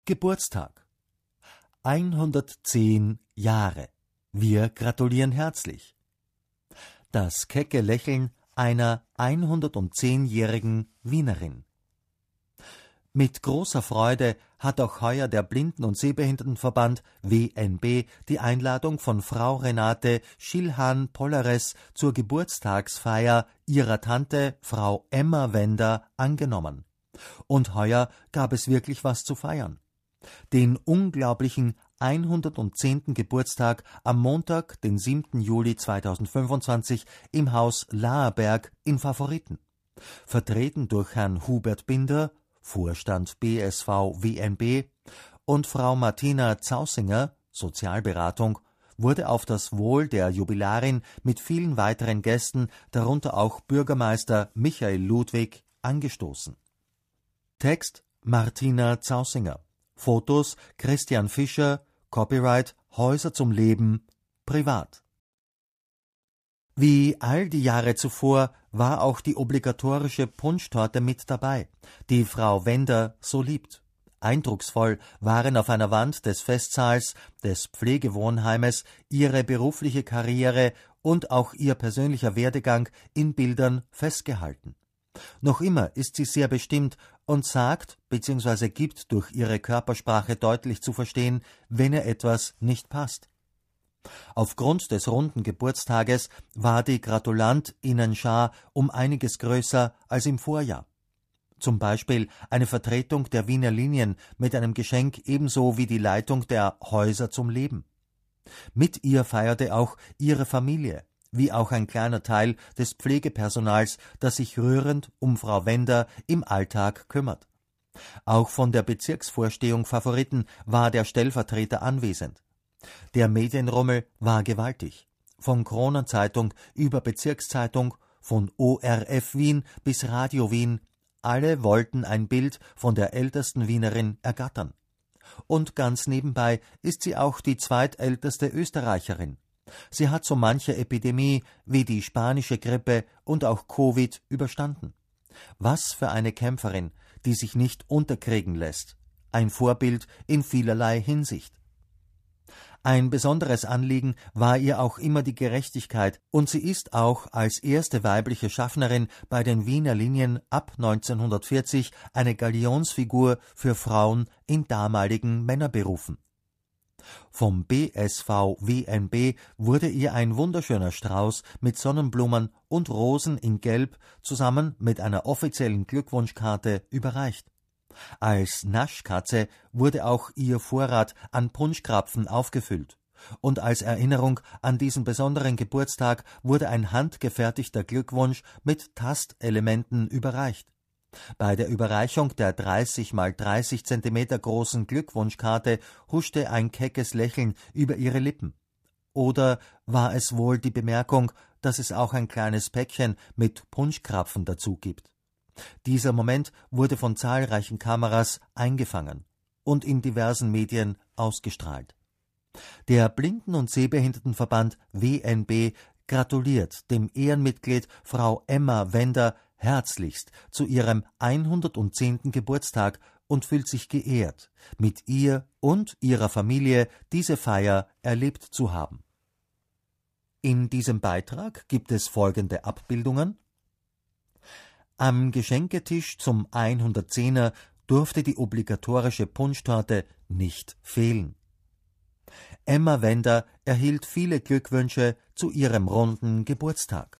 Geburtstag. 110 Jahre. Wir gratulieren herzlich. Das kecke Lächeln einer 110-jährigen Wienerin. Mit großer Freude hat auch heuer der Blinden- und Sehbehindertenverband WNB die Einladung von Frau Renate Schilhan-Polleres zur Geburtstagsfeier ihrer Tante Frau Emma Wender angenommen. Und heuer gab es wirklich was zu feiern. Den unglaublichen 110. Geburtstag am Montag, den 7. Juli 2025 im Haus Laerberg in Favoriten. Vertreten durch Herrn Hubert Binder, Vorstand BSV WNB, und Frau Martina Zausinger, Sozialberatung, wurde auf das Wohl der Jubilarin mit vielen weiteren Gästen, darunter auch Bürgermeister Michael Ludwig, angestoßen. Text Martina Zausinger. Fotos Christian Fischer. Copyright Häuser zum Leben, privat. Wie all die Jahre zuvor war auch die obligatorische Punschtorte mit dabei, die Frau Wender so liebt. Eindrucksvoll waren auf einer Wand des Festsaals des Pflegewohnheimes ihre berufliche Karriere und auch ihr persönlicher Werdegang in Bildern festgehalten. Noch immer ist sie sehr bestimmt und sagt bzw. gibt durch ihre Körpersprache deutlich zu verstehen, wenn ihr etwas nicht passt. Aufgrund des runden Geburtstages war die Gratulantinnenschar um einiges größer als im Vorjahr. Zum Beispiel eine Vertretung der Wiener Linien mit einem Geschenk ebenso wie die Leitung der Häuser zum Leben. Mit ihr feierte auch ihre Familie, wie auch ein kleiner Teil des Pflegepersonals, das sich rührend um Frau Wender im Alltag kümmert. Auch von der Bezirksvorstehung Favoriten war der Stellvertreter anwesend. Der Medienrummel war gewaltig. Von Kronenzeitung über Bezirkszeitung, von ORF Wien bis Radio Wien, alle wollten ein Bild von der ältesten Wienerin ergattern. Und ganz nebenbei ist sie auch die zweitälteste Österreicherin. Sie hat so manche Epidemie wie die spanische Grippe und auch Covid überstanden. Was für eine Kämpferin, die sich nicht unterkriegen lässt. Ein Vorbild in vielerlei Hinsicht. Ein besonderes Anliegen war ihr auch immer die Gerechtigkeit, und sie ist auch als erste weibliche Schaffnerin bei den Wiener Linien ab 1940 eine Galionsfigur für Frauen in damaligen Männerberufen. Vom BSV WNB wurde ihr ein wunderschöner Strauß mit Sonnenblumen und Rosen in Gelb zusammen mit einer offiziellen Glückwunschkarte überreicht. Als Naschkatze wurde auch ihr Vorrat an Punschkrapfen aufgefüllt. Und als Erinnerung an diesen besonderen Geburtstag wurde ein handgefertigter Glückwunsch mit Tastelementen überreicht. Bei der Überreichung der 30 x 30 cm großen Glückwunschkarte huschte ein keckes Lächeln über ihre Lippen. Oder war es wohl die Bemerkung, dass es auch ein kleines Päckchen mit Punschkrapfen dazu gibt? Dieser Moment wurde von zahlreichen Kameras eingefangen und in diversen Medien ausgestrahlt. Der Blinden- und Sehbehindertenverband WNB gratuliert dem Ehrenmitglied Frau Emma Wender herzlichst zu ihrem 110. Geburtstag und fühlt sich geehrt, mit ihr und ihrer Familie diese Feier erlebt zu haben. In diesem Beitrag gibt es folgende Abbildungen. Am Geschenketisch zum 110er durfte die obligatorische Punschtorte nicht fehlen. Emma Wender erhielt viele Glückwünsche zu ihrem runden Geburtstag.